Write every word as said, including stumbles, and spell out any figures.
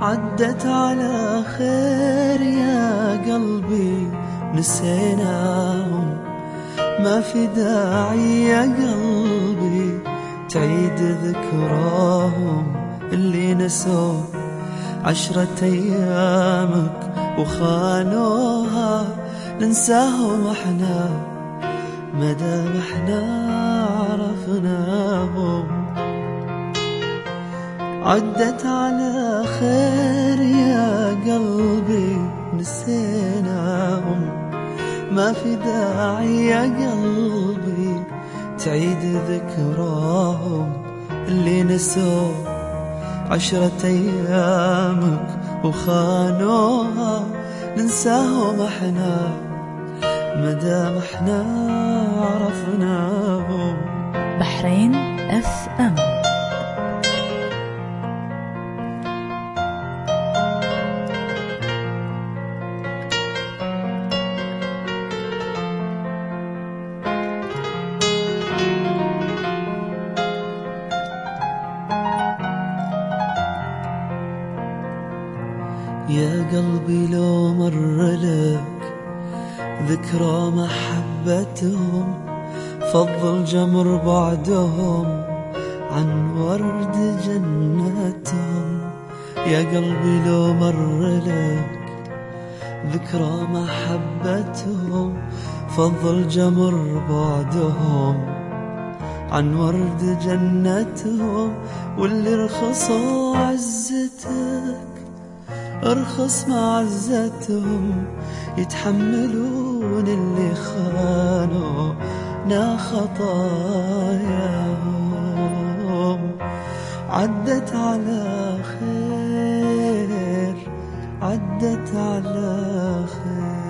عدت على خير يا قلبي نسيناهم، ما في داعي يا قلبي تعيد ذكراهم. اللي نسوا عشرة أيامك وخانوها ننساهم احنا مدام احنا عرفناهم. عدت على خير يا قلبي نسيناهم، ما في داعي يا قلبي تعيد ذكراهم. اللي نسوا عشرة أيامك وخانوها ننساهم احنا مدام احنا عرفناهم. بحرين اف ام. يا قلبي لو مر لك ذكرى محبتهم، فضل جمر بعدهم عن ورد جنتهم. يا قلبي لو مر لك ذكرى محبتهم، فضل جمر بعدهم عن ورد جنتهم. واللي رخصوا عزتك ارخص معزتهم، يتحملون اللي خانوا نا خطاياهم. عدت على خير، عدت على خير.